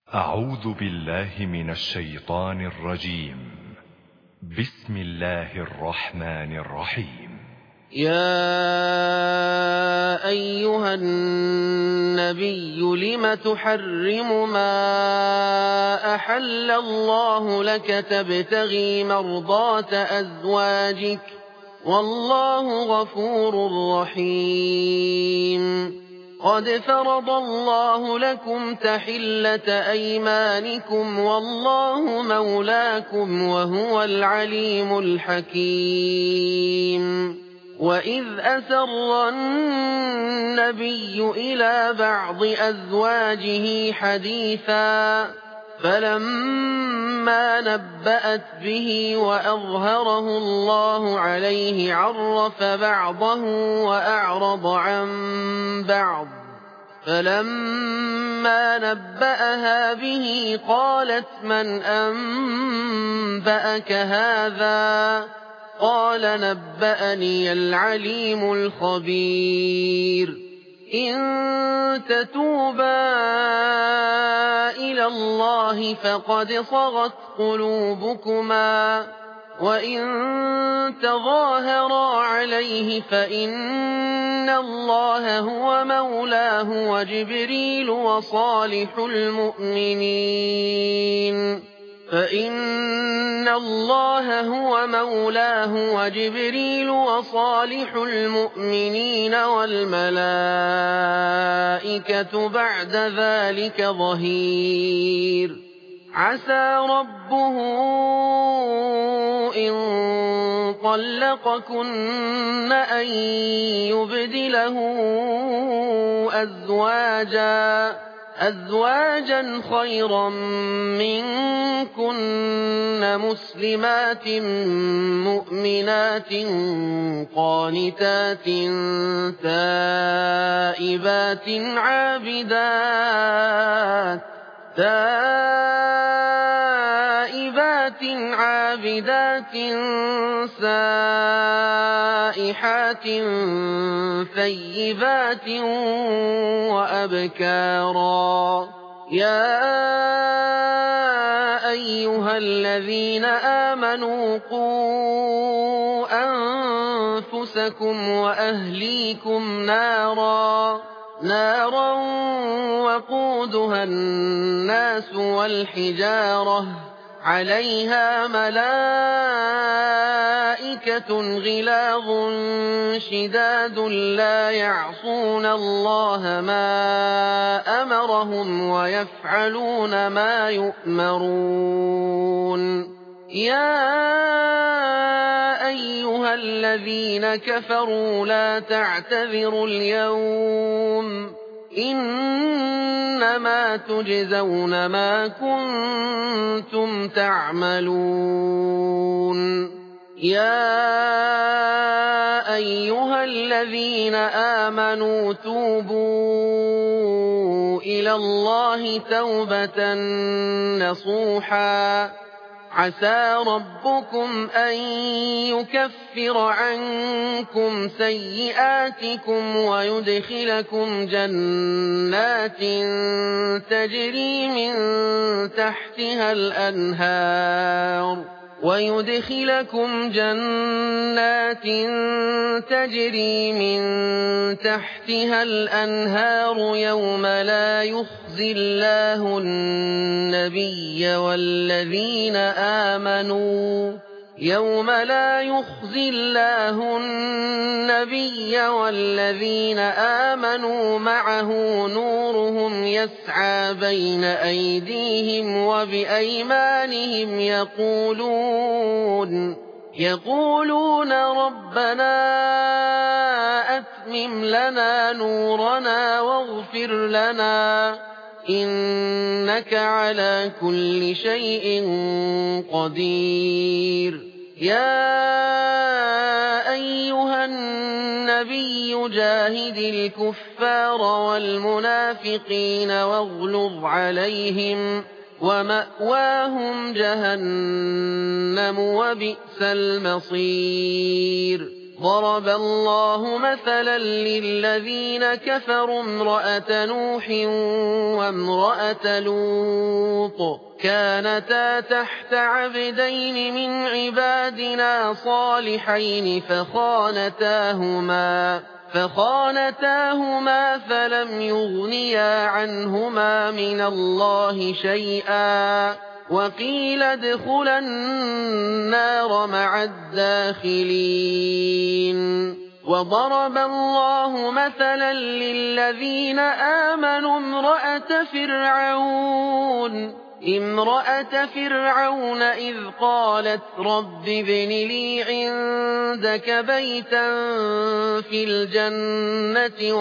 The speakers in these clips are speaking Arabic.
أعوذ بالله من الشيطان الرجيم. بسم الله الرحمن الرحيم. يا أيها النبي لم تحرم ما أحل الله لك تبتغي مرضات أزواجك والله غفور رحيم. قد فرض الله لكم تحلة أيمانكم والله مولاكم وهو العليم الحكيم. وإذ أسر النبي إلى بعض أزواجه حديثا فلما نبأت به وأظهره الله عليه عرف بعضه وأعرض عن بعض، فلما نبأها به قالت من أنبأك هذا؟ قال نبأني العليم الخبير. إن تتوبا إلى الله فقد صغت قلوبكما، وإن تظاهرا عليه فإن الله هو مولاه وجبريل وصالح المؤمنين فإن الله هو مولاه وجبريل وصالح المؤمنين والملائكة بعد ذلك ظهير. عسى ربه إن طلقكن أن يبدله أزواجا خيرا منكن مسلمات مؤمنات قانتات تائبات عابدات سائحات ثيبات وأبكارا. يا أيها الذين آمنوا قوا أنفسكم وأهليكم نارا وقودها الناس والحجارة عليها ملائكة غلاظ شداد لا يعصون الله ما أمرهم ويفعلون ما يؤمرون. يا أيها الذين كفروا لا تعتذروا اليوم إنما تجزون ما كنتم تعملون. يا أيها الذين آمنوا توبوا إلى الله توبة نصوحا عسى ربكم أن يكفر عنكم سيئاتكم ويدخلكم جنات تجري من تحتها الأنهار يوم لا يخزي الله النبي والذين آمنوا معه نورهم يسعى بين أيديهم وبأيمانهم يقولون ربنا أتمم لنا نورنا واغفر لنا إنك على كل شيء قدير. يا أيها النبي جاهد الكفار والمنافقين واغلظ عليهم ومأواهم جهنم وبئس المصير. ضرب الله مثلا للذين كفروا امرأة نوح وامرأة لوط كانتا تحت عبدين من عبادنا صالحين فخانتاهما فلم يغنيا عنهما من الله شيئا وقيل ادخلا النار مع الداخلين. وضرب الله مثلا للذين آمنوا امرأة فرعون إذ قالت رب ابن لي عندك بيتا في الجنة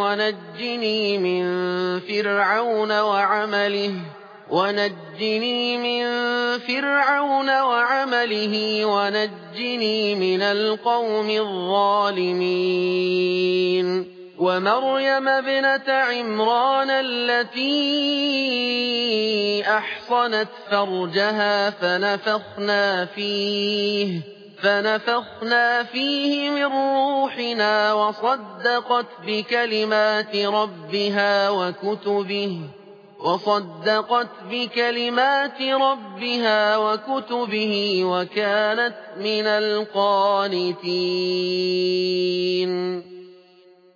ونجني من فرعون وعمله ونجني من القوم الظالمين. ومريم ابنة عمران التي أحصنت فرجها فنفخنا فيه من روحنا وصدقت بكلمات ربها وكتبه وكانت من القانتين.